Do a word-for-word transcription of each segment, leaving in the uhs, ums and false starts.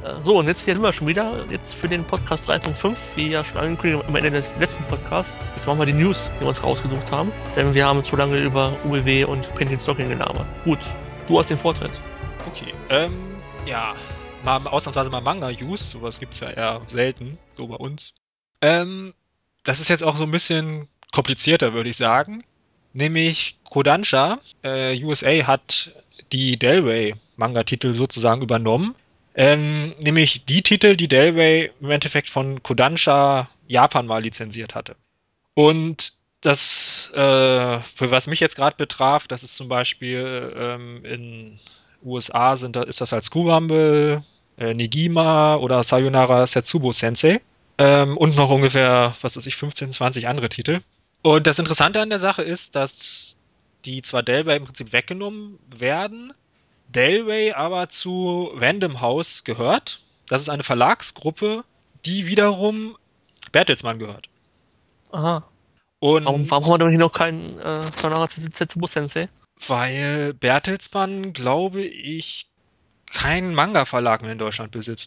So, und jetzt hier sind wir schon wieder, jetzt für den Podcast drei Punkt fünf, wie ja schon angekündigt am Ende des letzten Podcasts. Jetzt machen wir die News, die wir uns rausgesucht haben, denn wir haben zu lange über U B W und Penny Stocking gelabert. Gut, du hast den Vortritt. Okay, ähm, ja, mal ausnahmsweise mal Manga-Use, sowas gibt's ja eher selten, so bei uns. Ähm, das ist jetzt auch so ein bisschen komplizierter, würde ich sagen. Nämlich Kodansha, äh, U S A hat die Del-Rey-Manga-Titel sozusagen übernommen. Ähm, nämlich die Titel, die Del-Rey im Endeffekt von Kodansha Japan mal lizenziert hatte. Und das, äh, für was mich jetzt gerade betraf, das ist zum Beispiel ähm, in U S A sind, da- ist das halt School Rumble, äh, Negima oder Sayonara Setsubo Sensei. Ähm, und noch ungefähr, was weiß ich, fünfzehn, zwanzig andere Titel. Und das Interessante an der Sache ist, dass die zwar Del-Rey im Prinzip weggenommen werden, Del-Rey aber zu Random House gehört. Das ist eine Verlagsgruppe, die wiederum Bertelsmann gehört. Aha. Warum, Und warum haben wir denn hier noch keinen äh, Sonara Setsubo Sensei? weil Bertelsmann, glaube ich, keinen Manga-Verlag mehr in Deutschland besitzt.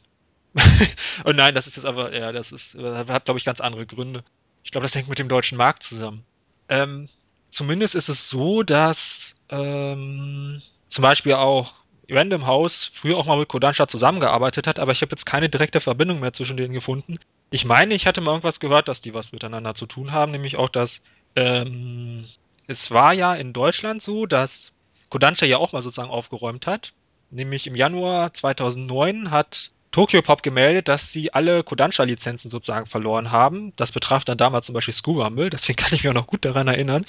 Und nein, das ist jetzt aber, ja, das ist, hat, glaube ich, ganz andere Gründe. Ich glaube, das hängt mit dem deutschen Markt zusammen. Ähm, zumindest ist es so, dass ähm, zum Beispiel auch Random House früher auch mal mit Kodansha zusammengearbeitet hat, aber ich habe jetzt keine direkte Verbindung mehr zwischen denen gefunden. Ich meine, ich hatte mal irgendwas gehört, dass die was miteinander zu tun haben, nämlich auch, dass ähm, es war ja in Deutschland so, dass Kodansha ja auch mal sozusagen aufgeräumt hat. Nämlich im Januar zweitausendneun hat Tokyopop gemeldet, dass sie alle Kodansha-Lizenzen sozusagen verloren haben. Das betraf dann damals zum Beispiel School Rumble, deswegen kann ich mich auch noch gut daran erinnern.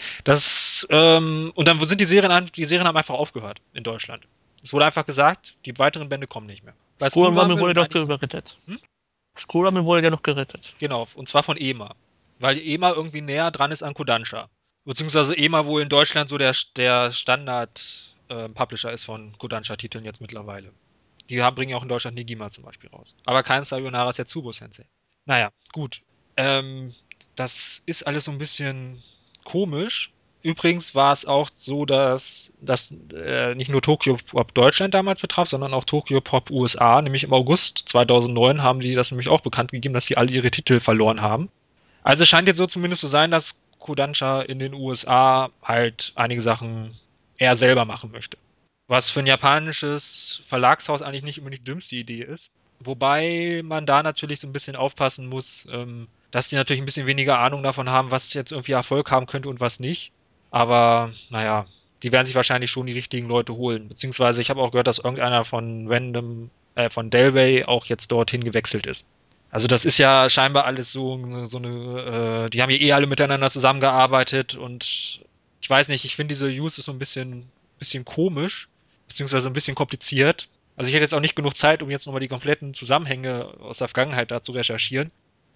Das, ähm, und dann sind die Serien, an- die Serien haben einfach aufgehört in Deutschland. Es wurde einfach gesagt, die weiteren Bände kommen nicht mehr. Bei School School Rumble Rumble wurde und doch einigen, gerettet. hm? School Rumble wurde ja noch gerettet. Genau, und zwar von E M A. Weil E M A irgendwie näher dran ist an Kodansha. Beziehungsweise E M A wohl in Deutschland so der, der Standard-Publisher ist von Kodansha-Titeln jetzt mittlerweile. Die haben, bringen ja auch in Deutschland Negima zum Beispiel raus. Aber kein Sayonara Setsubo Sensei. Naja, gut. Ähm, das ist alles so ein bisschen komisch. Übrigens war es auch so, dass das äh, nicht nur Tokyo Pop Deutschland damals betraf, sondern auch Tokyo Pop U S A. Nämlich im August zweitausendneun haben die das nämlich auch bekannt gegeben, dass sie alle ihre Titel verloren haben. Also scheint jetzt so zumindest zu sein, dass Kodansha in den U S A halt einige Sachen eher selber machen möchte. Was für ein japanisches Verlagshaus eigentlich nicht unbedingt die dümmste Idee ist. Wobei man da natürlich so ein bisschen aufpassen muss, ähm, dass die natürlich ein bisschen weniger Ahnung davon haben, was jetzt irgendwie Erfolg haben könnte und was nicht. Aber naja, die werden sich wahrscheinlich schon die richtigen Leute holen. Beziehungsweise ich habe auch gehört, dass irgendeiner von Random, äh, von Del-Rey auch jetzt dorthin gewechselt ist. Also das ist ja scheinbar alles so, so eine, äh, die haben ja eh alle miteinander zusammengearbeitet und ich weiß nicht, ich finde diese Use ist so ein bisschen, bisschen komisch, beziehungsweise ein bisschen kompliziert. Also ich hätte jetzt auch nicht genug Zeit, um jetzt nochmal die kompletten Zusammenhänge aus der Vergangenheit da zu recherchieren.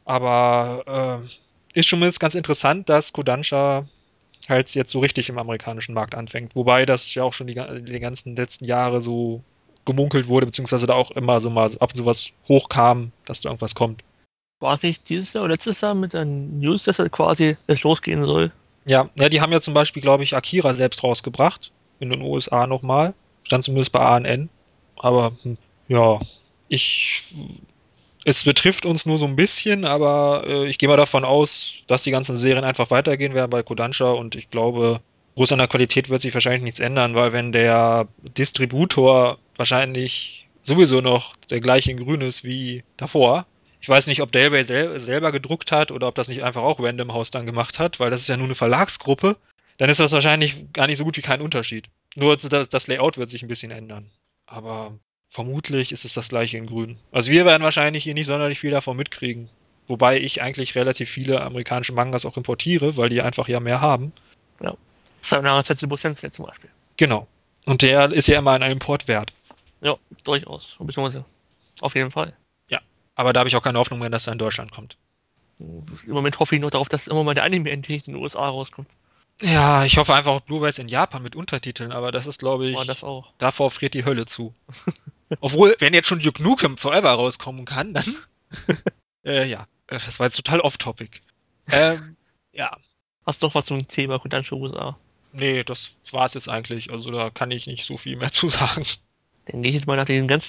Aber äh, ist schon mal ganz interessant, dass Kodansha halt jetzt so richtig im amerikanischen Markt anfängt. Wobei das ja auch schon die, die ganzen letzten Jahre so gemunkelt wurde, beziehungsweise da auch immer so mal so ab und zu was hochkam, dass da irgendwas kommt. War es nicht dieses Jahr oder letztes Jahr mit der News, dass er quasi es losgehen soll? Ja, ja, die haben ja zum Beispiel, glaube ich, Akira selbst rausgebracht. In den U S A nochmal. Stand zumindest bei A N N. Aber hm, ja, ich. Es betrifft uns nur so ein bisschen, aber äh, ich gehe mal davon aus, dass die ganzen Serien einfach weitergehen werden bei Kodansha und ich glaube, groß an der Qualität wird sich wahrscheinlich nichts ändern, weil wenn der Distributor wahrscheinlich sowieso noch der gleiche in Grün ist wie davor. Ich weiß nicht, ob Del-Rey sel selber gedruckt hat oder ob das nicht einfach auch Random House dann gemacht hat, weil das ist ja nur eine Verlagsgruppe. Dann ist das wahrscheinlich gar nicht so gut wie kein Unterschied. Nur das, das Layout wird sich ein bisschen ändern. Aber vermutlich ist es das gleiche in Grün. Also wir werden wahrscheinlich hier nicht sonderlich viel davon mitkriegen. Wobei ich eigentlich relativ viele amerikanische Mangas auch importiere, weil die einfach ja mehr haben. Ja. Sayonara Setsubo Sensei zum Beispiel. Genau. Und der ist ja immer ein Import wert. Ja, durchaus. Beziehungsweise auf jeden Fall. Ja. Aber da habe ich auch keine Hoffnung mehr, dass er in Deutschland kommt. Im Moment hoffe ich noch darauf, dass immer mal der Anime endlich in den U S A rauskommt. Ja, ich hoffe einfach auf Blu-rays in Japan mit Untertiteln, aber das ist, glaube War das ich, auch. davor friert die Hölle zu. Obwohl, wenn jetzt schon Duke Nukem Forever rauskommen kann, dann. äh, ja, das war jetzt total off-topic. Ähm, ja. Hast du noch was zum Thema Kodansha U S A? Nee, das war es jetzt eigentlich. Also da kann ich nicht so viel mehr zu sagen. Dann gehe ich jetzt mal nach diesen ganzen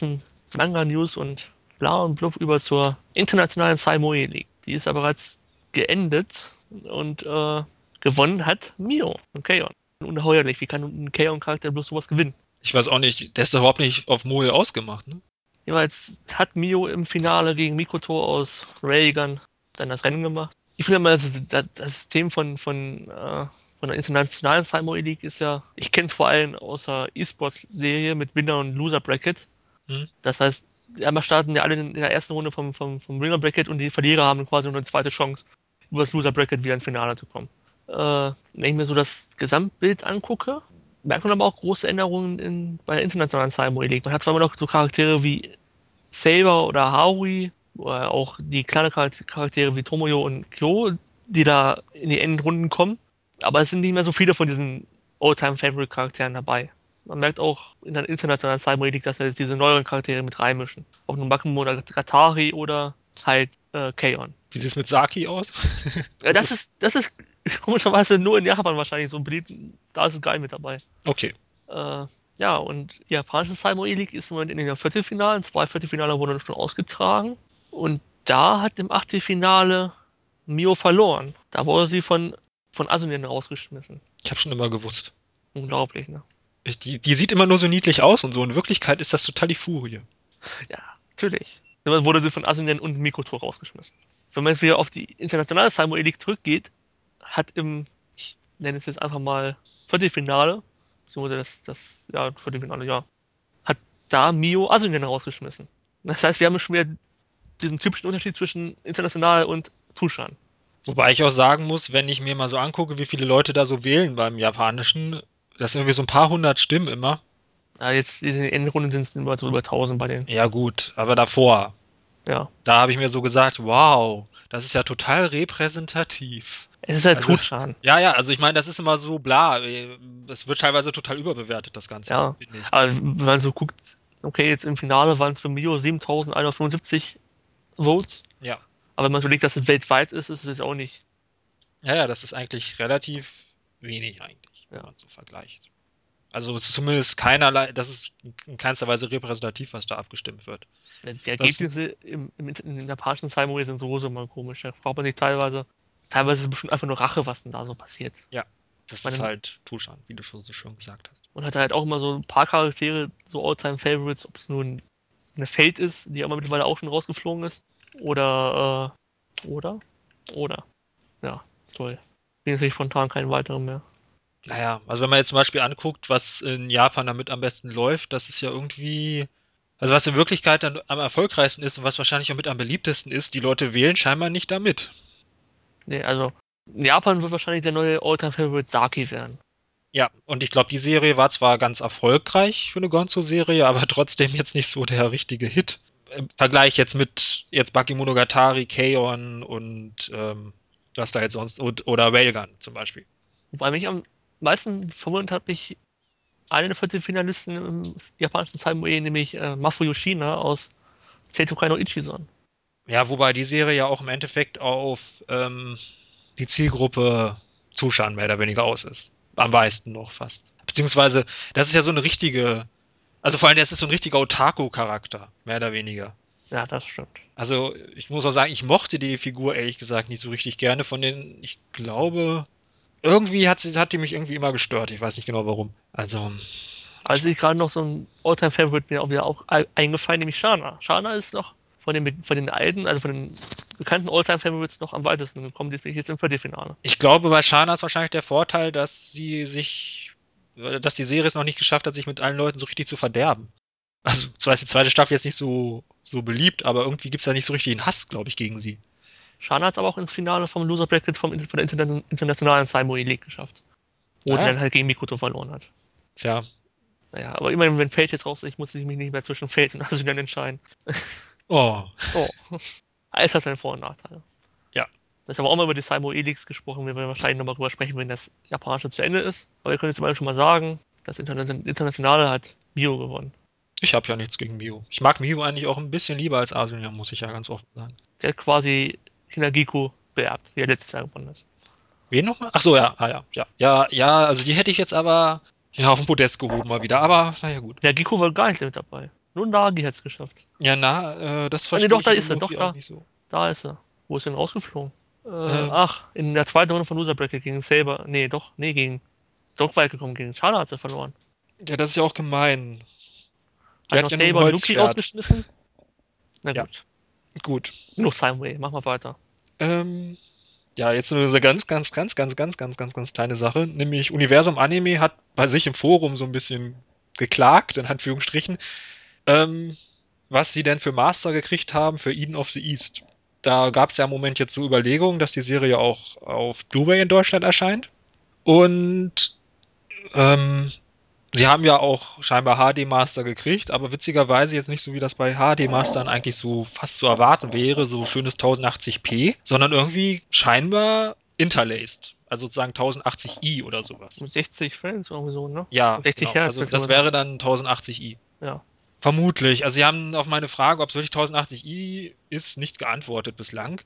Manga-News und bla und blub über zur internationalen Saimoe League. Die ist aber bereits geendet und äh, gewonnen hat Mio und Kaon. Ungeheuerlich, wie kann ein Kaon-Charakter bloß sowas gewinnen? Ich weiß auch nicht, der ist doch überhaupt nicht auf Moe ausgemacht, ne? Jeweils hat Mio im Finale gegen Mikoto aus Railgun dann das Rennen gemacht. Ich finde immer, das, das, das System von, von, äh, von der internationalen Saimoe League ist ja, ich kenne es vor allem aus der E-Sports-Serie mit Winner- und Loser-Bracket. Hm? Das heißt, einmal starten ja alle in der ersten Runde vom, vom, vom Winner-Bracket und die Verlierer haben quasi noch eine zweite Chance, über das Loser-Bracket wieder ins Finale zu kommen. Äh, wenn ich mir so das Gesamtbild angucke, merkt man aber auch große Änderungen in, bei der internationalen Saimoe League. Man hat zwar immer noch so Charaktere wie Saber oder Haui, oder auch die kleinen Charaktere wie Tomoyo und Kyo, die da in die Endrunden kommen, aber es sind nicht mehr so viele von diesen Oldtime-Favorite-Charakteren dabei. Man merkt auch in der internationalen Saimoe League, dass wir jetzt diese neueren Charaktere mit reinmischen. Ob nun Bakumo oder Gatari oder halt äh, Kaon. Wie sieht es mit Saki aus? Ja, das ist, das ist komischerweise nur in Japan wahrscheinlich so beliebt. Da ist es geil mit dabei. Okay. Äh, ja, und die japanische Saimoe League ist im Moment in den Viertelfinalen. Zwei Viertelfinale wurden schon ausgetragen. Und da hat im Achtelfinale Mio verloren. Da wurde sie von, von Asunien rausgeschmissen. Ich habe schon immer gewusst. Unglaublich, ne? Ich, die, die sieht immer nur so niedlich aus und so. In Wirklichkeit ist das total die Furie. Ja, natürlich. Dann wurde sie von Asunien und Mikoto rausgeschmissen. Wenn man jetzt wieder auf die internationale Saimoe League zurückgeht, hat im, ich nenne es jetzt einfach mal Viertelfinale, beziehungsweise das, das, ja, Viertelfinale, ja, hat da Mio Asunien rausgeschmissen. Das heißt, wir haben schon wieder diesen typischen Unterschied zwischen international und Tushan. Wobei ich auch sagen muss, wenn ich mir mal so angucke, wie viele Leute da so wählen beim Japanischen, das sind irgendwie so ein paar hundert Stimmen immer. Ja, jetzt in den Endrunden sind es immer so über tausend bei denen. Ja gut, aber davor, Ja. da habe ich mir so gesagt, wow, das ist ja total repräsentativ. Es ist halt Also, Tushan. ja, ja, also ich meine, das ist immer so bla. Es wird teilweise total überbewertet, das Ganze, Ja. finde ich. Aber wenn man so guckt, okay, jetzt im Finale waren es für Mio siebentausendeinhundertfünfundsiebzig Votes. Ja. Aber wenn man so legt, dass es weltweit ist, ist es jetzt auch nicht. Ja, ja, das ist eigentlich relativ wenig eigentlich, wenn Ja. man so vergleicht. Also es ist zumindest keinerlei, das ist in keinster Weise repräsentativ, was da abgestimmt wird. Die Ergebnisse im, im, in der japanischen Saimoe sind sowieso mal komisch. Da fragt man sich teilweise, teilweise ist es bestimmt einfach nur Rache, was denn da so passiert. Ja, das Man- ist halt Tushan, wie du schon so schön gesagt hast. Und hat halt auch immer so ein paar Charaktere, so All-Time-Favorites, ob es nun eine Fate ist, die aber mittlerweile auch schon rausgeflogen ist. Oder, äh, oder? Oder. Ja, toll. Bin natürlich spontan keinen weiteren mehr. Naja, also wenn man jetzt zum Beispiel anguckt, was in Japan damit am besten läuft, das ist ja irgendwie, also was in Wirklichkeit dann am erfolgreichsten ist und was wahrscheinlich auch mit am beliebtesten ist, die Leute wählen scheinbar nicht damit. Nee, also, in Japan wird wahrscheinlich der neue All-Time-Favorite Saki werden. Ja, und ich glaube, die Serie war zwar ganz erfolgreich für eine Gonzo-Serie, aber trotzdem jetzt nicht so der richtige Hit. Im Vergleich jetzt mit jetzt Bakemonogatari, K-On! Und ähm, was da jetzt sonst, und, oder Railgun zum Beispiel. Wobei mich am meisten verwundert hat mich eine der Viertelfinalisten im japanischen Saimoe, nämlich äh, Mafu Yoshina aus Seitokai no Ichizan. Ja, wobei die Serie ja auch im Endeffekt auf ähm, die Zielgruppe Zuschauer mehr oder weniger aus ist. Am meisten noch fast. Beziehungsweise, das ist ja so eine richtige, also vor allem, das ist so ein richtiger Otaku-Charakter, mehr oder weniger. Ja, das stimmt. Also, ich muss auch sagen, ich mochte die Figur ehrlich gesagt nicht so richtig gerne von den, ich glaube, irgendwie hat sie, hat die mich irgendwie immer gestört. Ich weiß nicht genau warum. Also, Also ich gerade noch so ein All-Time-Favorite mir auch wieder auch ei- eingefallen, nämlich Shana. Shana ist noch von den, von den alten, also von den bekannten All-Time-Favorites noch am weitesten gekommen. Die bin ich jetzt im Viertelfinale. ich glaube, bei Shana ist wahrscheinlich der Vorteil, dass sie sich, dass die Serie es noch nicht geschafft hat, sich mit allen Leuten so richtig zu verderben. Also, zwar ist die zweite Staffel jetzt nicht so, so beliebt, aber irgendwie gibt es da nicht so richtig einen Hass, glaube ich, gegen sie. Shana hat es aber auch ins Finale vom Loser Bracket vom, von der Interna internationalen Saimoe League geschafft. Wo Ah. sie dann halt gegen Mikoto verloren hat. Tja, Naja, aber immerhin, wenn Fate jetzt raus ist, muss ich mich nicht mehr zwischen Fate und Asunan entscheiden. oh, Oh. Alles hat seine Vor- und Nachteile. Ja. Das haben wir auch mal über die Saimoe Leagues gesprochen, wir werden wahrscheinlich nochmal drüber sprechen, wenn das Japanische zu Ende ist. Aber wir können jetzt mal schon mal sagen, das Interna Internationale hat Mio gewonnen. ich habe ja nichts gegen Miu. Ich mag Miu eigentlich auch ein bisschen lieber als Asunia, muss ich ja ganz offen sagen. Sie hat quasi Hinagiku beerbt, die er letztes Jahr gewonnen hat. Wen nochmal? Ach so, ja, ah, ja, ja. Ja, ja, also die hätte ich jetzt aber ja, auf den Podest gehoben mal wieder, aber naja gut. Hinagiku war gar nicht mit dabei. Nur Nagi hat's geschafft. Ja, na, äh, das Ah, nee, verstehe doch, ich da ist er, doch, irgendwie auch da. nicht so. Da ist er. Wo ist er denn rausgeflogen? Äh, Ähm, ach, in der zweiten Runde von Loser Bracket gegen Saber. Nee, doch, nee, gegen. Doch weit gekommen gegen. Schade hat er verloren. ja, das ist ja auch gemein. Die Hat hat noch ja nur ein Saber und Yuki Holzschwert. rausgeschmissen? Na Ja, gut. gut. Genug Simeway, mach mal weiter. Ähm, ja, jetzt nur eine ganz, ganz, ganz, ganz, ganz, ganz, ganz, ganz kleine Sache. Nämlich Universum Anime hat bei sich im Forum so ein bisschen geklagt, in Anführungsstrichen, ähm, was sie denn für Master gekriegt haben für Eden of the East. Da gab es ja im Moment jetzt so Überlegungen, dass die Serie auch auf Blu-ray in Deutschland erscheint. Und ähm, sie haben ja auch scheinbar H D-Master gekriegt, aber witzigerweise jetzt nicht so, wie das bei H D-Mastern eigentlich so fast zu erwarten wäre, so schönes tausendachtzig p, sondern irgendwie scheinbar interlaced. Also sozusagen tausendachtzig i oder sowas. Mit sechzig Frames irgendwie so, ne? Ja, Und sechzig genau. Hertz, Also das beziehungsweise. wäre dann tausendachtzig i. Ja. Vermutlich. Also sie haben auf meine Frage, ob es wirklich tausendachtzig i ist, nicht geantwortet bislang.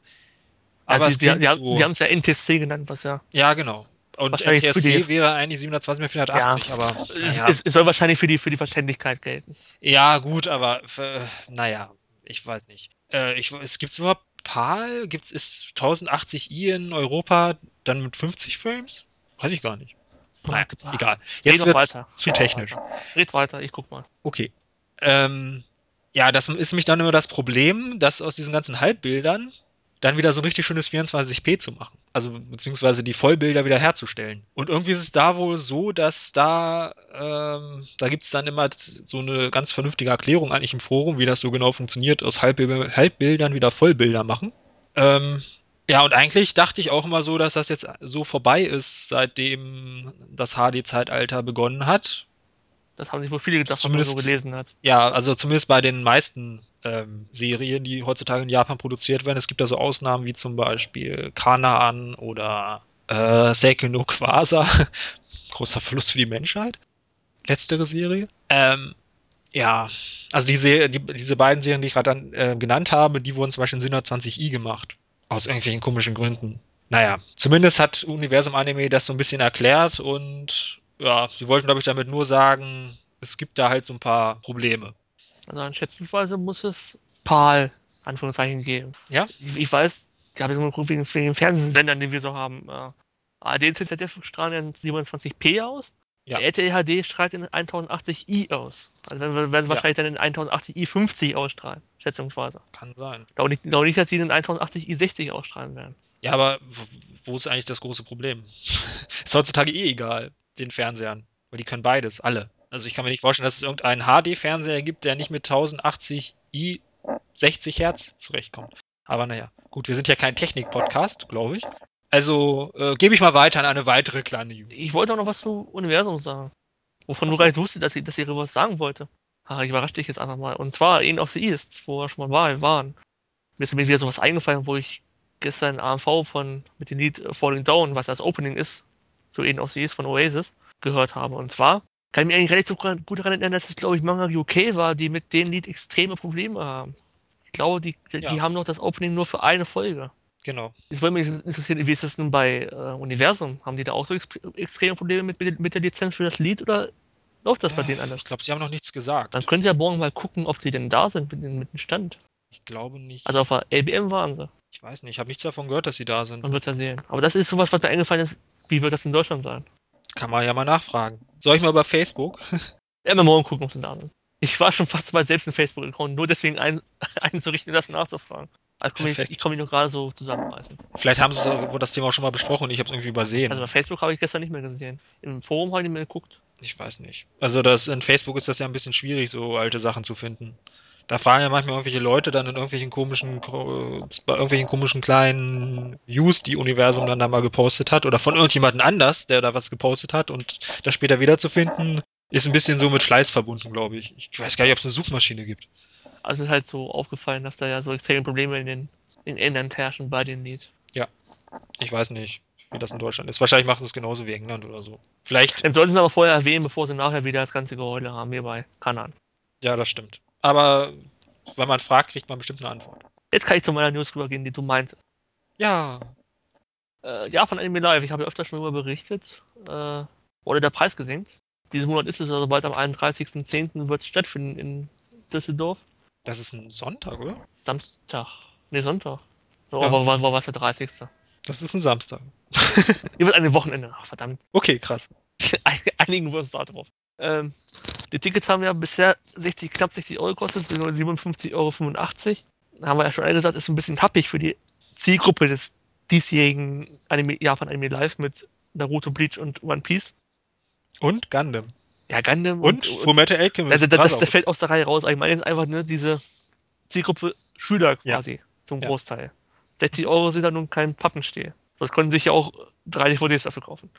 Ja, Aber sie, es sie, sie, klingt haben- sie so. haben es ja N T S C genannt, was ja Ja, genau. Und wahrscheinlich für die. N T S C wäre eigentlich siebenhundertzwanzig mal Ja. vierhundertachtzig, aber Es, naja. es, es soll wahrscheinlich für die, für die Verständlichkeit gelten. Ja, gut, aber äh, naja, ich weiß nicht. Äh, ich, es gibt's überhaupt PAL? Gibt's ist tausendachtzig i in Europa dann mit fünfzig Frames? Weiß ich gar nicht. Naja, egal. Red Jetzt doch wird's weiter. zu technisch. Red weiter, ich guck mal. Okay. Ähm, ja, das ist nämlich dann immer das Problem, dass aus diesen ganzen Halbbildern dann wieder so ein richtig schönes vierundzwanzig p zu machen. Also beziehungsweise die Vollbilder wieder herzustellen. Und irgendwie ist es da wohl so, dass da, ähm, da gibt es dann immer so eine ganz vernünftige Erklärung eigentlich im Forum, wie das so genau funktioniert, aus Halbbil- Halbbildern wieder Vollbilder machen. Ähm, ja, und eigentlich dachte ich auch immer so, dass das jetzt so vorbei ist, seitdem das H D-Zeitalter begonnen hat. Das haben sich wohl viele gedacht, was man so Zumindest gelesen hat. ja, also zumindest bei den meisten ähm, Serien, die heutzutage in Japan produziert werden. Es gibt da so Ausnahmen wie zum Beispiel Kanaan oder äh, Seike no Quasar. Großer Verlust für die Menschheit. Letztere Serie. Ähm, ja, also die, Se- die diese beiden Serien, die ich gerade dann, äh, genannt habe, die wurden zum Beispiel in siebenhundertzwanzig i gemacht. Aus irgendwelchen komischen Gründen. Naja, zumindest hat Universum Anime das so ein bisschen erklärt und ja, sie wollten, glaube ich, damit nur sagen, es gibt da halt so ein paar Probleme. Also schätzungsweise muss es PAL, Anführungszeichen, geben. Ja? Ich, ich weiß, ich habe jetzt mal geguckt, wegen, wegen den Fernsehsendern, die wir so haben. Äh, A R D Z D F strahlen in siebenundzwanzig p aus. Ja. R T L H D strahlt in tausendachtzig i aus. Also werden, werden sie Ja. wahrscheinlich dann in tausendachtzig i fünfzig ausstrahlen, schätzungsweise. Kann sein. Ich glaube nicht, glaube nicht, dass sie in tausendachtzig i sechzig ausstrahlen werden. Ja, aber wo, wo ist eigentlich das große Problem? Ist heutzutage eh egal, den Fernsehern. Weil die können beides, alle. Also ich kann mir nicht vorstellen, dass es irgendeinen H D-Fernseher gibt, der nicht mit tausendachtzig i sechzig Hertz zurechtkommt. Aber naja, gut, wir sind ja kein Technik-Podcast, glaube ich. Also äh, gebe ich mal weiter an eine weitere kleine News. Ich wollte auch noch was zu Universum sagen. Wovon Ach du so. gar nicht wusstest, dass sie, dass sie was sagen wollte. Ah, ich überrasche dich jetzt einfach mal. Und zwar in of the East, wo wir schon mal war, waren. Mir ist mir wieder sowas eingefallen, wo ich gestern A M V von mit dem Lied Falling Down, was das Opening ist, zu In of the East von Oasis, gehört habe. Und zwar kann ich mich eigentlich relativ gut daran erinnern, dass es, glaube ich, Manga U K war, die mit dem Lied extreme Probleme haben. Ich glaube, die, die Ja. haben noch das Opening nur für eine Folge. Genau. Jetzt würde mich interessieren, wie ist das nun bei äh, Universum? Haben die da auch so ex extreme Probleme mit, mit, mit der Lizenz für das Lied oder läuft das bei denen anders? Ich glaube, sie haben noch nichts gesagt. Dann könnt ihr ja morgen mal gucken, ob sie denn da sind mit, mit dem Stand. Ich glaube nicht. Also auf der L B M waren sie. Ich weiß nicht, ich habe nichts davon gehört, dass sie da sind. Man wird es ja sehen. Aber das ist sowas, was mir eingefallen ist. Wie wird das in Deutschland sein? Kann man ja mal nachfragen. Soll ich mal über Facebook? Ja, mal morgen gucken, ob sie da sind. Ich war schon fast mal selbst einen Facebook-Account, nur deswegen ein, einzurichten, das nachzufragen. Also komm ich, Perfekt. ich komme mich nur gerade so zusammenreißen. Vielleicht haben sie so- wurde das Thema auch schon mal besprochen und ich habe es irgendwie übersehen. Also bei Facebook habe ich gestern nicht mehr gesehen. Im Forum habe ich nicht mehr geguckt. Ich weiß nicht. Also das in Facebook ist das ja ein bisschen schwierig, so alte Sachen zu finden. Da fragen ja manchmal irgendwelche Leute dann in irgendwelchen komischen, äh, bei irgendwelchen komischen kleinen News, die Universum dann da mal gepostet hat, oder von irgendjemandem anders, der da was gepostet hat und das später wiederzufinden, ist ein bisschen so mit Fleiß verbunden, glaube ich. Ich weiß gar nicht, ob es eine Suchmaschine gibt. Also mir ist halt so aufgefallen, dass da ja so extreme Probleme in den in England herrschen bei dem Lied. Ich weiß nicht, wie das in Deutschland ist. Wahrscheinlich machen sie es genauso wie England oder so. Vielleicht, Dann sollten sie aber vorher erwähnen, bevor sie nachher wieder das ganze Geheule haben, hier bei Kanan. ja, das stimmt. Aber wenn man fragt, kriegt man bestimmt eine Antwort. Jetzt kann ich zu meiner News rübergehen, die du meintest. Ja, Äh, Japan Anime Live, ich habe ja öfter schon darüber berichtet, äh, wurde der Preis gesenkt. Diesen Monat ist es also bald am einunddreißigsten zehnten wird es stattfinden in Düsseldorf. Das ist ein Sonntag, oder? Samstag. Ne, Sonntag. Oh, Ja. war, war, war was der dreißigste Das ist ein Samstag. Ihr wird an dem Wochenende. Ach, verdammt. Okay, krass. Einigen wir uns da drauf. Ähm, die Tickets haben ja bisher sechzig, knapp sechzig Euro gekostet, siebenundfünfzig Euro fünfundachtzig. Da haben wir ja schon alle gesagt, ist ein bisschen happig für die Zielgruppe des diesjährigen Anime, Japan Anime Live mit Naruto, Bleach und One Piece. Und Gundam. Ja, Gundam Und, und, und Fullmetal Alchemist. das, das, das, das fällt aus der Reihe raus. Ich meine jetzt einfach ne, diese Zielgruppe Schüler quasi Ja. zum Ja. Großteil. sechzig Euro sind da nun kein Pappenstiel. Das konnten sich ja auch drei D V Ds dafür kaufen.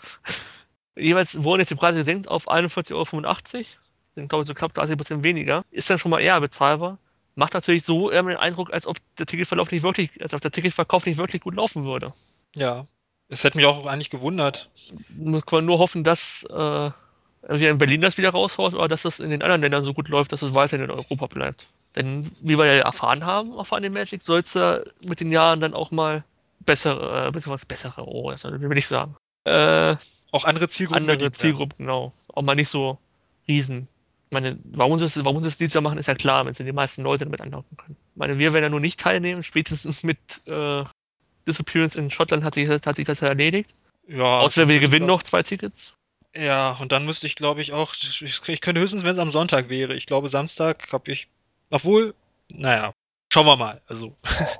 Jeweils wurden jetzt die Preise gesenkt auf einundvierzig Euro fünfundachtzig. Sind, glaube ich, so knapp dreißig Prozent weniger. Ist dann schon mal eher bezahlbar. Macht natürlich so eher den Eindruck, als ob der Ticketverlauf nicht wirklich, als ob der Ticketverkauf nicht wirklich gut laufen würde. Ja. Es hätte mich auch eigentlich gewundert. Man kann nur hoffen, dass äh, wir in Berlin das wieder raushaut oder dass das in den anderen Ländern so gut läuft, dass es weiterhin in Europa bleibt. Denn wie wir ja erfahren haben auf Animagic, soll es ja mit den Jahren dann auch mal bessere, äh, bisschen was bessere, oh, das will ich sagen. Äh, Auch andere Zielgruppen. andere Zielgruppen, genau. Auch mal nicht so riesen. Ich meine, warum sie es, warum sie es dieses Jahr machen, ist ja klar, wenn sie die meisten Leute damit anlocken können. Ich meine, wir werden ja nur nicht teilnehmen, spätestens mit äh, Disappearance in Schottland hat sich, hat sich das ja erledigt. Ja. Außer wir gewinnen noch zwei Tickets. Ja, und dann müsste ich, glaube ich, auch. Ich, ich könnte höchstens, wenn es am Sonntag wäre. Ich glaube, Samstag habe ich. Obwohl, naja, schauen wir mal. Also.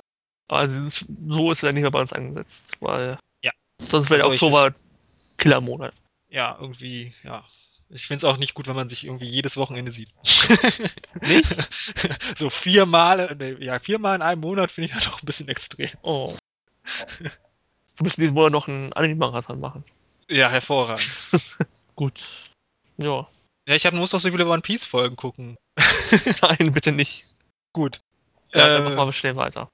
Also so ist es ja nicht mehr bei uns angesetzt, weil Ja. sonst wäre der Also ich- Oktober Killermonat. Ja, irgendwie, ja. Ich finde es auch nicht gut, wenn man sich irgendwie jedes Wochenende sieht. Nicht? So viermal, nee, ja, viermal in einem Monat finde ich halt auch ein bisschen extrem. Oh. Wir müssen diesen Monat noch einen Anime-Marathon machen. Ja, hervorragend. Gut. Ja. Ja, ich hab, muss auch so viele One Piece Folgen gucken. Nein, bitte nicht. Gut. Ja, Äh, dann machen wir schnell weiter.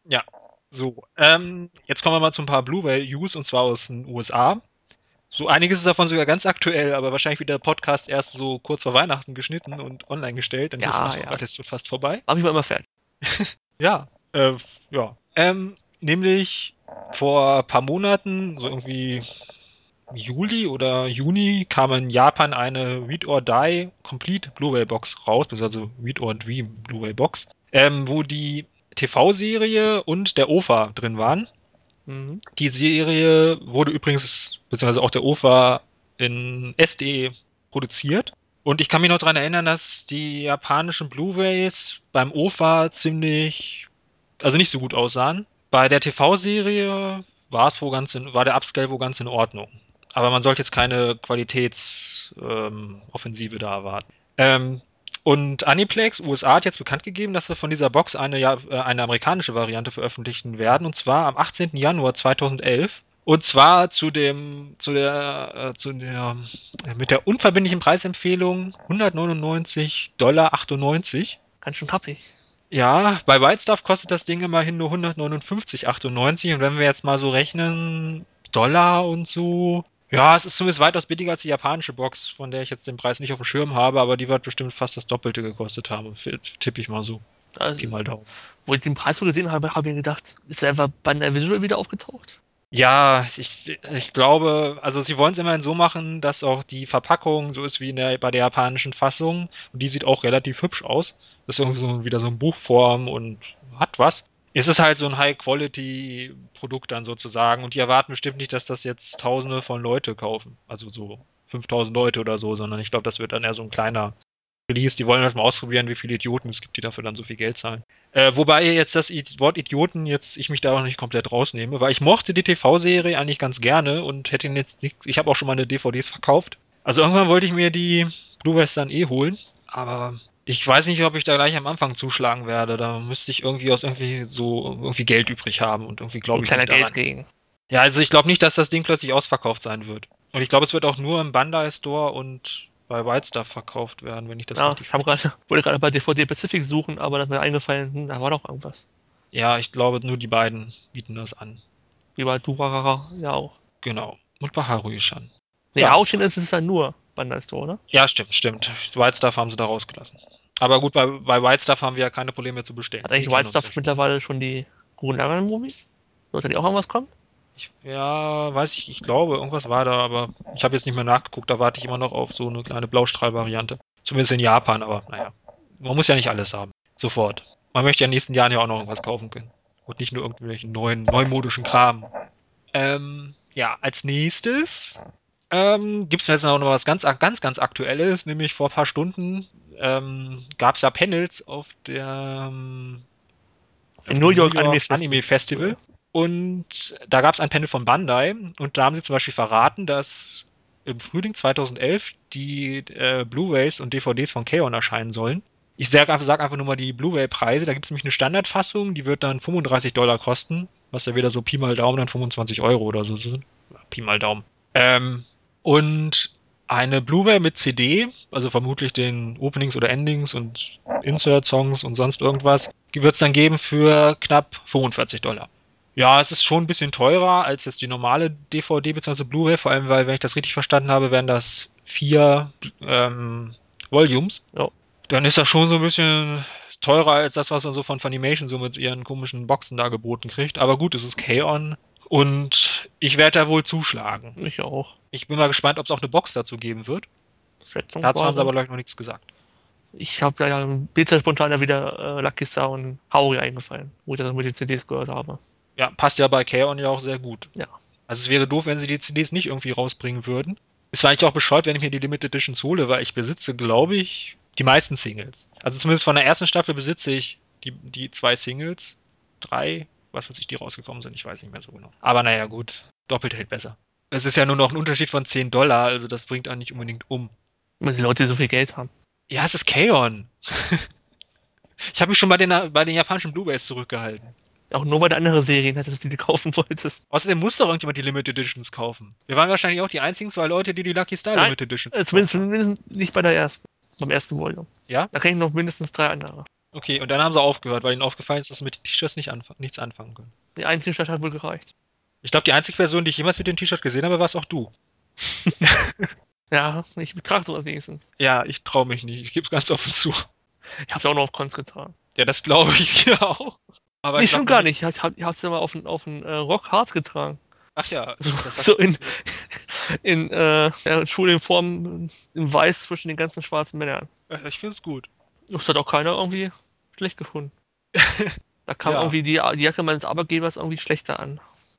So, ähm, jetzt kommen wir mal zu ein paar Blu-ray-News und zwar aus den U S A. So einiges ist davon sogar ganz aktuell, aber wahrscheinlich wird der Podcast erst so kurz vor Weihnachten geschnitten und online gestellt, dann Ja, ist es auch ja. alles schon fast vorbei. Mach ich mal immer fertig. Ja, äh, ja. Ähm, nämlich vor ein paar Monaten, so irgendwie Juli oder Juni, kam in Japan eine Read or Die Complete Blu-ray Box raus, also Read or Dream Blu-ray Box, ähm, wo die T V-Serie und der O V A drin waren. Mhm. Die Serie wurde übrigens, beziehungsweise auch der O V A in S D produziert. Und ich kann mich noch daran erinnern, dass die japanischen Blu-rays beim O V A ziemlich, also nicht so gut aussahen. Bei der T V-Serie war es wohl ganz in, war der Upscale wohl ganz in Ordnung. Aber man sollte jetzt keine Qualitätsoffensive ähm, da erwarten. Ähm, und Aniplex U S A hat jetzt bekannt gegeben, dass wir von dieser Box eine, ja, äh, eine amerikanische Variante veröffentlichen werden, und zwar am achtzehnten Januar zweitausendelf. Und zwar zu dem, zu der, äh, zu der, äh, mit der unverbindlichen Preisempfehlung hundertneunundneunzig Dollar achtundneunzig. Ganz schön happig. Ja, bei White Stuff kostet das Ding immerhin nur hundertneunundfünfzig achtundneunzig. Und wenn wir jetzt mal so rechnen, Dollar und so, ja, es ist zumindest weitaus billiger als die japanische Box, von der ich jetzt den Preis nicht auf dem Schirm habe, aber die wird bestimmt fast das Doppelte gekostet haben, tippe ich mal so. Also, Pi mal Daumen. wo ich den Preis so gesehen habe, habe ich mir gedacht, ist er einfach bei der Visual wieder aufgetaucht? Ja, ich, ich glaube, also sie wollen es immerhin so machen, dass auch die Verpackung so ist wie in der, bei der japanischen Fassung. Und die sieht auch relativ hübsch aus. Das ist irgendwie so, wieder so eine Buchform und hat was. Es ist halt so ein High-Quality-Produkt dann sozusagen. Und die erwarten bestimmt nicht, dass das jetzt Tausende von Leute kaufen. Also so fünftausend Leute oder so, sondern ich glaube, das wird dann eher so ein kleiner Release. Die wollen halt mal ausprobieren, wie viele Idioten es gibt, die dafür dann so viel Geld zahlen. Äh, wobei jetzt das I- Wort Idioten jetzt ich mich da auch nicht komplett rausnehme, weil ich mochte die T V-Serie eigentlich ganz gerne und hätte ihn jetzt nicht. Ich habe auch schon mal eine D V Ds verkauft. Also irgendwann wollte ich mir die Blu-rays dann eh holen, aber ich weiß nicht, ob ich da gleich am Anfang zuschlagen werde. Da müsste ich irgendwie aus irgendwie so irgendwie Geld übrig haben und irgendwie So glaube ein ich kleiner nicht daran. Geldregen. Ja, also ich glaube nicht, dass das Ding plötzlich ausverkauft sein wird. Und ich glaube, es wird auch nur im Bandai Store und bei White Stuff verkauft werden, wenn ich das Ja, richtig ich habe gerade, wollte gerade bei D V D Pacific suchen, aber da ist mir eingefallen, hm, da war doch irgendwas. Ja, ich glaube, nur die beiden bieten das an. Wie bei Durarara ja auch. Genau. Und bei Haruhi-chan. Nee, Ja. Aochin ist es dann nur Bandai Store, oder? Ja, stimmt, stimmt. White Stuff haben sie da rausgelassen. Aber gut, bei, bei White Stuff haben wir ja keine Probleme zu bestellen. Hat eigentlich Die White kennen uns Stuff ja schon. mittlerweile schon die Gurren Movies? Sollte die auch irgendwas kommen? Ich, ja, weiß ich, ich glaube, irgendwas war da, aber ich habe jetzt nicht mehr nachgeguckt, da warte ich immer noch auf so eine kleine Blaustrahl-Variante. Zumindest in Japan, aber naja. man muss ja nicht alles haben. Sofort. Man möchte ja in den nächsten Jahren ja auch noch irgendwas kaufen können. Und nicht nur irgendwelchen neuen, neumodischen Kram. Ähm, ja, als nächstes ähm, gibt es jetzt noch was ganz, ganz, ganz Aktuelles, nämlich vor ein paar Stunden ähm, gab es ja Panels auf der ähm, In auf New dem New York Anime York Festival. Anime Festival. Und da gab es ein Panel von Bandai und da haben sie zum Beispiel verraten, dass im Frühling zweitausendelf die äh, Blu-rays und D V Ds von K-On! Erscheinen sollen. Ich sage einfach, sag einfach nur mal die Blu-ray-Preise. Da gibt es nämlich eine Standardfassung, die wird dann fünfunddreißig Dollar kosten, was ja wieder so Pi mal Daumen dann fünfundzwanzig Euro oder so sind. Pi mal Daumen. Ähm, und eine Blu-ray mit C D, also vermutlich den Openings oder Endings und Insert-Songs und sonst irgendwas, die wird es dann geben für knapp fünfundvierzig Dollar. Ja, es ist schon ein bisschen teurer als jetzt die normale D V D bzw. Blu-ray, vor allem weil, wenn ich das richtig verstanden habe, wären das vier ähm, Volumes. Ja. Dann ist das schon so ein bisschen teurer als das, was man so von Funimation so mit ihren komischen Boxen da geboten kriegt. Aber gut, es ist K-On! Und ich werde da wohl zuschlagen. Ich auch. Ich bin mal gespannt, ob es auch eine Box dazu geben wird. Schätzung Dazu haben sie quasi. aber, glaube ich, noch nichts gesagt. Ich habe ja ein bisschen spontan wieder äh, Lucky Star und Hauri eingefallen, wo ich das mit den C Ds gehört habe. Ja, passt ja bei K-On! Ja auch sehr gut. Ja. Also es wäre doof, wenn sie die C Ds nicht irgendwie rausbringen würden. Es war eigentlich auch bescheuert, wenn ich mir die Limited Editions hole, weil ich besitze, glaube ich, die meisten Singles. Also zumindest von der ersten Staffel besitze ich die, die zwei Singles, drei, was weiß ich, die rausgekommen sind, ich weiß nicht mehr so genau. Aber naja, gut, doppelt hält besser. Es ist ja nur noch ein Unterschied von zehn Dollar, also das bringt einen nicht unbedingt um. Wenn die Leute so viel Geld haben. Ja, es ist K-On! Ich habe mich schon bei den, bei den japanischen Blu-rays zurückgehalten. Auch nur weil du andere Serien hattest, die du kaufen wolltest. Außerdem muss doch irgendjemand die Limited Editions kaufen. Wir waren wahrscheinlich auch die einzigen zwei Leute, die die Lucky Star Nein, Limited Editions äh, zumindest, zumindest nicht bei der ersten. Beim ersten Volume. Ja? Da kenne ich noch mindestens drei andere. Okay, und dann haben sie aufgehört, weil ihnen aufgefallen ist, dass sie mit den T-Shirts nicht anf nichts anfangen können. Die einzige Stadt hat wohl gereicht. Ich glaube, die einzige Person, die ich jemals mit dem T-Shirt gesehen habe, warst auch du. Ja, ich betrachte sowas wenigstens. Ja, ich traue mich nicht. Ich gebe es ganz offen zu. Ich hab's auch noch auf Cons getragen. Ja, das glaube ich dir auch. Aber Nee, ich schon glaub gar nicht. Ich, hab, ich hab's ja mal auf den auf den, äh, Rock Hard getragen. Ach ja. So, das hast so du in, gesehen. in äh, ja, Schuluniform in Weiß zwischen den ganzen schwarzen Männern. Ja, ich finde es gut. Das hat auch keiner irgendwie schlecht gefunden. Da kam Ja. irgendwie die, die Jacke meines Arbeitgebers irgendwie schlechter an.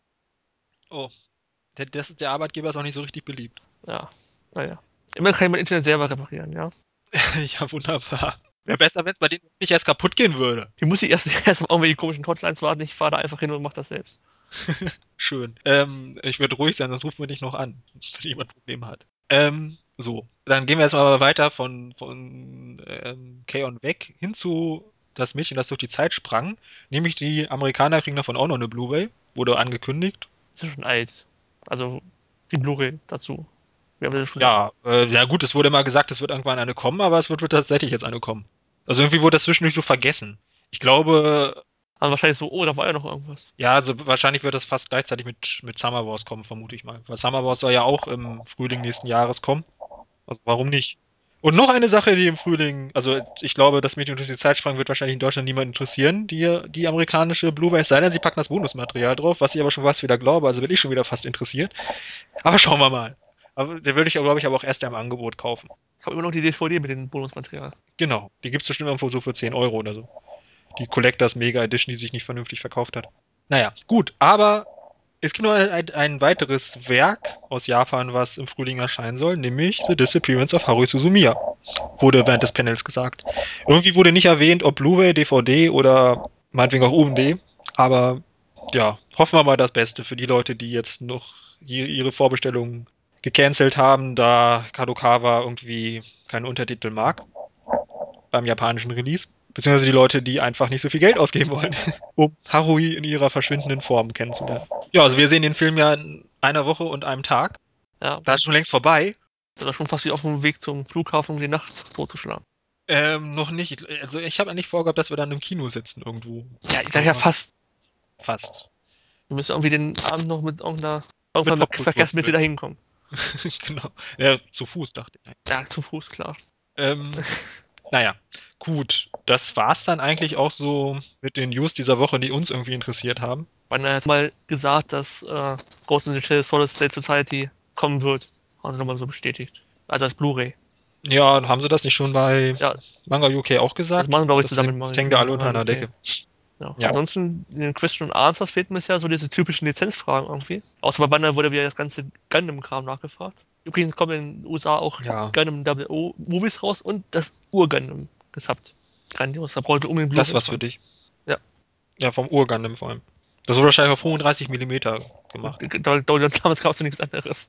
Oh. Der, das, der Arbeitgeber ist auch nicht so richtig beliebt. Ja, naja. Immer kann ich mein Internet selber reparieren, ja. Ja, wunderbar. Wäre besser, wenn es bei denen nicht erst kaputt gehen würde. Die muss ich erst, erst auf irgendwelche komischen Hotlines warten. Ich fahre da einfach hin und mach das selbst. Schön. Ähm, ich würde ruhig sein, sonst ruft man dich noch an, wenn jemand Probleme hat. Ähm, so. Dann gehen wir jetzt mal weiter von, von ähm, K-On! Weg hin zu das Mädchen, das durch die Zeit sprang. Nämlich die Amerikaner kriegen davon auch noch eine Blu-ray. Wurde angekündigt. Das ist schon alt. Also die Blu-ray dazu. Wir haben das schon Ja, äh, ja gut, es wurde immer gesagt, es wird irgendwann eine kommen, aber es wird, wird tatsächlich jetzt eine kommen. Also irgendwie wurde das zwischendurch so vergessen. Ich glaube, also wahrscheinlich so, oh, da war ja noch irgendwas. ja, also wahrscheinlich wird das fast gleichzeitig mit, mit Summer Wars kommen, vermute ich mal. Weil Summer Wars soll ja auch im Frühling nächsten Jahres kommen. Also warum nicht? Und noch eine Sache, die im Frühling, also ich glaube, das Mädchen durch die Zeit sprang, wird wahrscheinlich in Deutschland niemand interessieren, die, die amerikanische Blu-ray, es sei denn, sie packen das Bonusmaterial drauf, was ich aber schon fast wieder glaube, also bin ich schon wieder fast interessiert. Aber schauen wir mal. Aber den würde ich, glaube ich, aber auch erst im Angebot kaufen. Ich habe immer noch die D V D mit dem Bonusmaterial. Genau, die gibt es bestimmt irgendwo so für zehn Euro oder so. Die Collectors Mega Edition, die sich nicht vernünftig verkauft hat. Naja, gut, aber es gibt noch ein, ein, ein weiteres Werk aus Japan, was im Frühling erscheinen soll, nämlich The Disappearance of Haruhi Suzumiya. Wurde während des Panels gesagt. Irgendwie wurde nicht erwähnt, ob Blu-ray, D V D oder meinetwegen auch U M D, aber ja, hoffen wir mal das Beste für die Leute, die jetzt noch ihre Vorbestellungen gecancelt haben, da Kadokawa irgendwie keine Untertitel mag beim japanischen Release. Beziehungsweise die Leute, die einfach nicht so viel Geld ausgeben wollen, um Haruhi in ihrer verschwindenden Form kennenzulernen. Ja, also wir sehen den Film ja in einer Woche und einem Tag. Ja, Da ist schon längst vorbei. da war schon fast wie auf dem Weg zum Flughafen, um die Nacht totzuschlagen. Ähm, noch nicht. Also ich habe eigentlich vorgehabt, dass wir dann im Kino sitzen irgendwo. Ja, ich sag ja fast. Fast. Wir müssen irgendwie den Abend noch mit irgendeiner irgendwann mit Popkultur Verkehrsmittel da hinkommen. Genau. Ja, zu Fuß, dachte ich. Ja, zu Fuß, klar. Ähm, naja, gut. Das war's dann eigentlich auch so mit den News dieser Woche, die uns irgendwie interessiert haben. Man hat mal gesagt, dass äh, Ghost in the Shell Solid State Society kommen wird. Haben sie nochmal so bestätigt. Also als Blu-ray. Ja, haben sie das nicht schon bei Ja, Manga U K auch gesagt? das machen, glaube ich, Das zusammen mit hängen da alle Manga unter einer U K. Decke. Ja. Ja. Ansonsten, in den Question and Answers fehlt mir ja so diese typischen Lizenzfragen irgendwie. Außer bei Banner wurde wieder das ganze Gundam-Kram nachgefragt. Übrigens kommen in den U S A auch Ja. Gundam Double O Movies raus und das Ur-Gundam gesubbt. Grandios, da braucht ihr unbedingt Das ist was von. für dich. Ja. Ja, vom Ur-Gundam vor allem. Das wurde wahrscheinlich auf fünfunddreißig Millimeter gemacht. Da, da, damals gab es ja nichts anderes.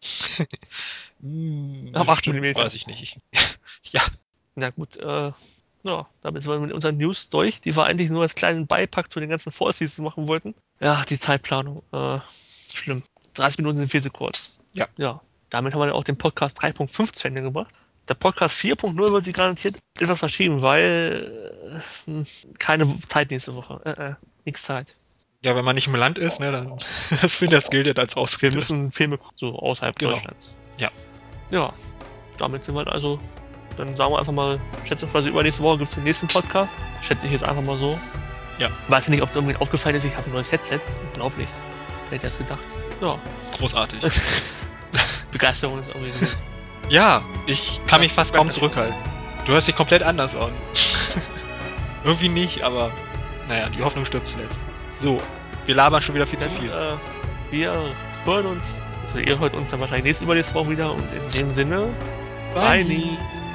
Hm, Auf acht stimmt, Millimeter. weiß ich nicht. Ja. Na gut, äh, ja, damit sind wir mit unseren News durch, die wir eigentlich nur als kleinen Beipack zu den ganzen Fall-Seasons machen wollten. Ja, die Zeitplanung, äh, schlimm. dreißig Minuten sind viel zu kurz. Ja. Ja, damit haben wir auch den Podcast drei Punkt fünf zu Ende gebracht. Der Podcast vier Punkt null wird sich garantiert etwas verschieben, weil äh, keine Zeit nächste Woche. Äh, äh, nix Zeit. Ja, wenn man nicht im Land ist, ne, dann das finde das gilt als Ausrede. Wir müssen Filme gucken, so außerhalb Genau. Deutschlands. Ja. Ja, damit sind wir halt also, dann sagen wir einfach mal, schätzungsweise übernächste Woche gibt es den nächsten Podcast. Schätze ich jetzt einfach mal so. Ja. Weiß ja nicht, ob es irgendwie aufgefallen ist, ich habe ein neues Headset. Unglaublich. Wer hätte das gedacht? Ja, Großartig. Begeisterung ist irgendwie. Ja, ich kann mich fast kaum besser. zurückhalten. Du hörst dich komplett anders an. Irgendwie nicht, aber naja, die Hoffnung stirbt zuletzt. So, wir labern schon wieder viel zu Dann, viel. äh, wir hören uns, also ihr hört uns dann wahrscheinlich nächste übernächste Woche wieder und in dem Sinne, bye. Bye.